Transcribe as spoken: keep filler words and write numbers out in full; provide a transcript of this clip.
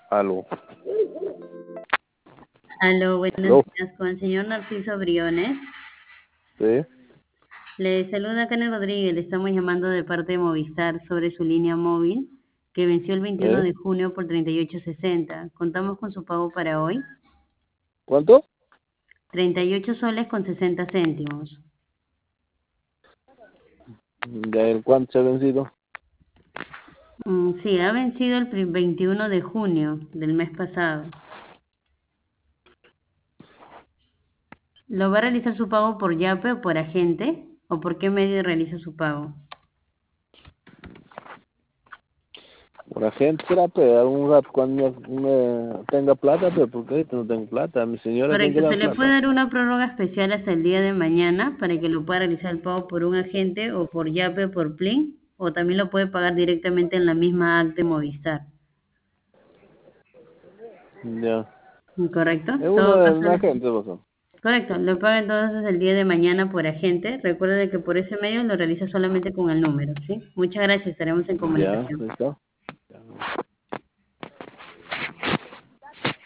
Aló. Aló, buenos Aló. días, con el señor Narciso Briones. Sí. Le saluda Karen Rodríguez, le estamos llamando de parte de Movistar sobre su línea móvil que venció el veintiuno ¿Eh? de junio por treinta y ocho sesenta. Contamos con su pago para hoy, ¿Cuánto? treinta y ocho soles con sesenta céntimos. ¿Ya el cuánto se ha vencido? Mm, sí, ha vencido el pri- veintiuno de junio del mes pasado. ¿Lo va a realizar su pago por Yape o por agente? ¿O por qué medio realiza su pago? La gente será, pues, algún rato cuando me tenga plata, pues, porque ahorita no tengo plata. Mi señora tiene que Correcto, dar se le puede plata. dar una prórroga especial hasta el día de mañana para que lo pueda realizar el pago por un agente o por Yape o por Plin, o también lo puede pagar directamente en la misma app de Movistar. Ya. ¿Correcto? Es En uno todo de caso, una le- gente, pues. correcto, lo paga entonces el día de mañana por agente. Recuerde que por ese medio lo realiza solamente con el número, ¿sí? Muchas gracias, estaremos en Ya, comunicación. ¿está?